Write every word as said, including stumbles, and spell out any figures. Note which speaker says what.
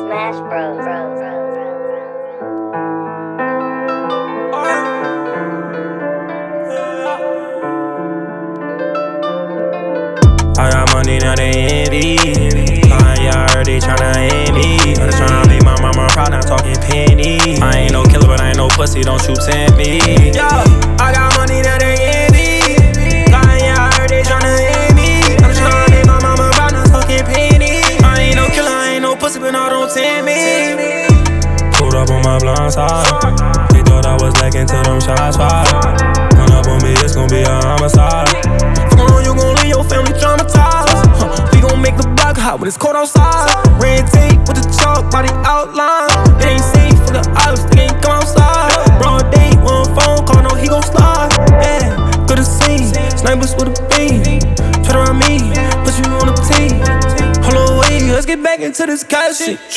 Speaker 1: Smash Bros.
Speaker 2: I got money, now they envy. Lying, yeah, I heard they tryna end me. I'm just tryna make my mama proud, not talking pennies. I ain't no killer, but I ain't no pussy, don't you tempt me. Yeah, I got money, now they envy. Lying, yeah, I heard they tryna end me. I'm just tryna make my mama proud, not talking pennies. I ain't no killer, I ain't no pussy, but no, don't tempt me. Pulled up on my blind side. They thought I was lacking till them shots fired. Run up on me, it's gon' be a homicide. You gon' leave your family traumatized. Huh, we gon' make the block hot when it's cold outside. Red tape with the chalk by the outline. It ain't safe for the ops, they ain't come outside. Broad day, one phone call, no he gon' slide. Yeah, good to see. Snipers with a beam. Try to run me, put you on the team. Hold on, wait, let's get back into this cash shit.